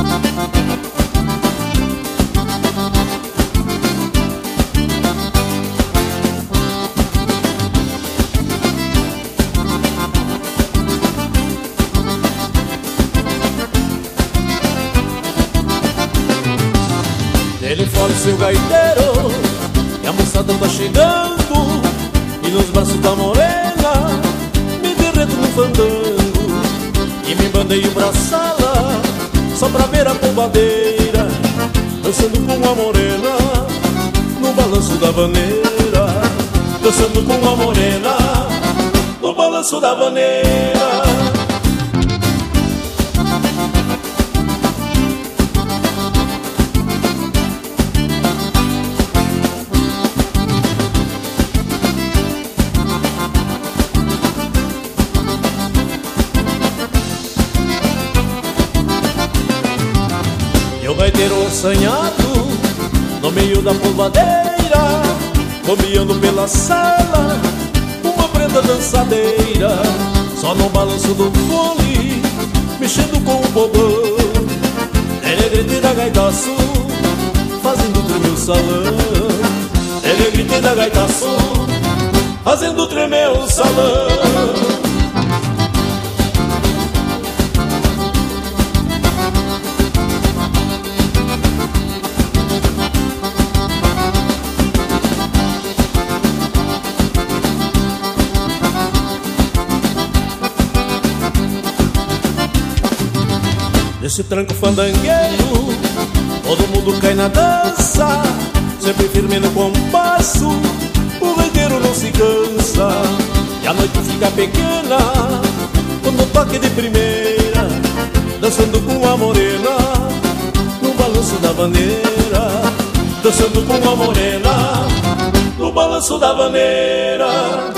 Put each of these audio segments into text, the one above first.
Ele fala o seu gaiteiro e a moçada tá chegando, e nos braços da morena me derreto no fandango e me bandeio pra sala só pra ver a polvadeira dançando com a morena no balanço da vaneira, dançando com a morena no balanço da vaneira. Eu gaiteiro assanhado no meio da polvadeira, caminhando pela sala, uma prenda dançadeira, só no balanço do fole, mexendo com o bobão. Ele é grito da gaitaço, fazendo tremer o salão. Ele é grito da gaitaço, fazendo tremer o salão. Nesse tranco fandangueiro, todo mundo cai na dança, sempre firme no compasso, o gaiteiro não se cansa. E a noite fica pequena, quando toque de primeira, dançando com a morena, no balanço da vaneira, dançando com a morena, no balanço da vaneira.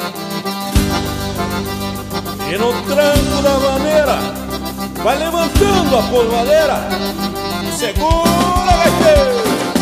E no tranco da vaneira vai levantando a polvadeira, segura, gaiteiro!